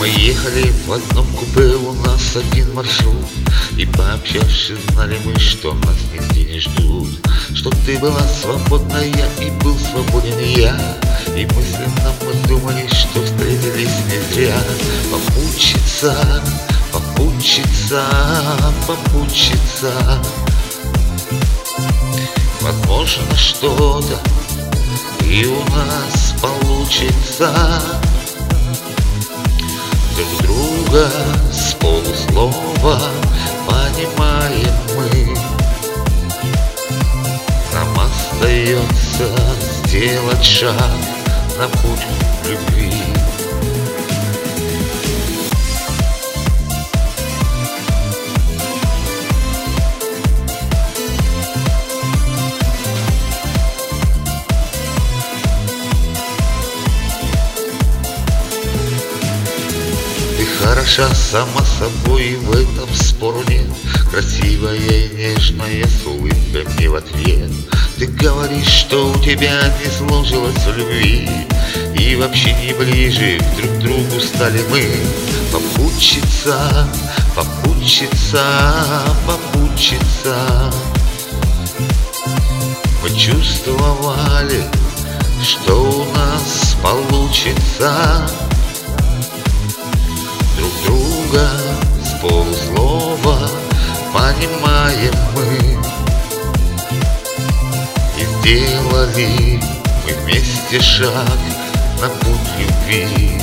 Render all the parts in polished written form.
Мы ехали в одном купе, у нас один маршрут, и пообщавшись, знали мы, что нас нигде не ждут. Что ты была свободная, и был свободен я, и мысленно мы думали, что встретились не зря. Попутчица, попутчица, попутчица, возможно, что-то и у нас получится. Друг друга с полуслова понимаем мы. Нам остается сделать шаг на путь любви. Хороша сама собой, в этом спору нет. Красивая и нежная, с улыбкой мне в ответ. Ты говоришь, что у тебя не сложилось в любви, и вообще не ближе друг к другу стали мы. Попутчица, попутчица, попутчица, мы чувствовали, что у нас получится. Друг друга с полуслова понимаем мы. И сделали мы вместе шаг на путь любви.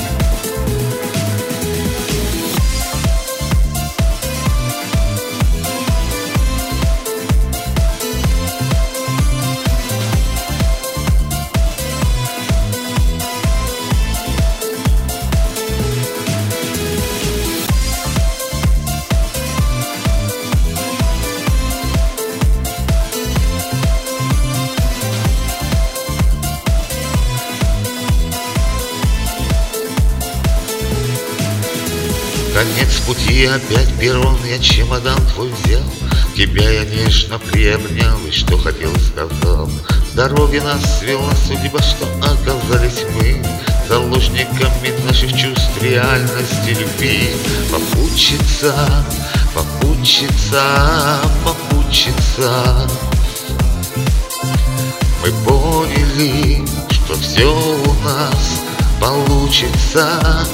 Конец пути, опять перрон, я чемодан твой взял, тебя я нежно приобнял и что хотел сказал. В дороге нас свела судьба, что оказались мы заложниками наших чувств, реальности любви. Попутчица, попутчица, попутчица, мы поняли, что все у нас получится.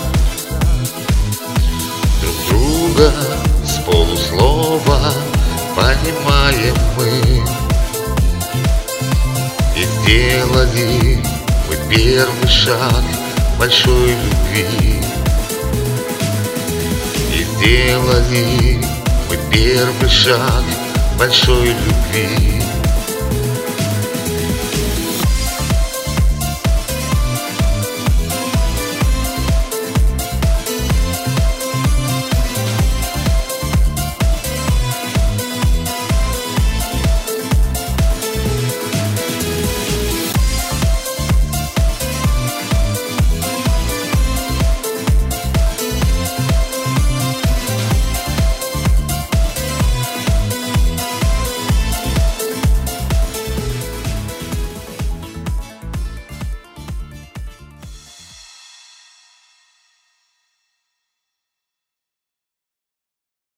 Друга с полуслова понимаем мы. И сделали мы первый шаг большой любви. И сделали мы первый шаг большой любви.